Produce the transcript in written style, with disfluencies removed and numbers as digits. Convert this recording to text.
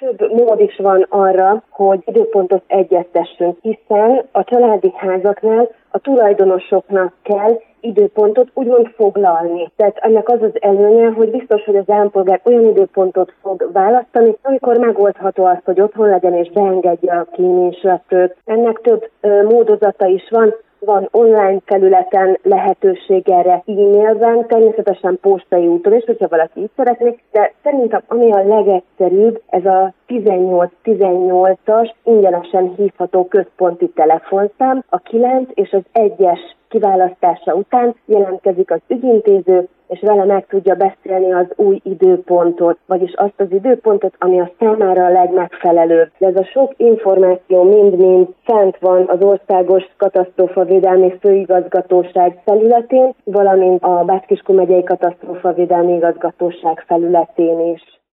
Több mód is van arra, hogy időpontot egyeztessünk, hiszen a családi házaknál a tulajdonosoknak kell időpontot úgymond foglalni. Tehát ennek az az előnye, hogy biztos, hogy az állampolgár olyan időpontot fog választani, amikor megoldható az, hogy otthon legyen és beengedje a kíméletőt. Ennek több módozata is van online felületen lehetőség erre, e-mailben, természetesen postai úton is, hogyha valaki így szeretné, de szerintem ami a legegyszerűbb, ez a 1818-as ingyenesen hívható központi telefonszám, a 9 és az 1-es kiválasztása után jelentkezik az ügyintéző, és vele meg tudja beszélni az új időpontot, vagyis azt az időpontot, ami a számára a legmegfelelőbb. De ez a sok információ mind-mind fent van az Országos Katasztrófavédelmi Főigazgatóság felületén, valamint a Bács-Kiskun megyei Katasztrófavédelmi Igazgatóság felületén is.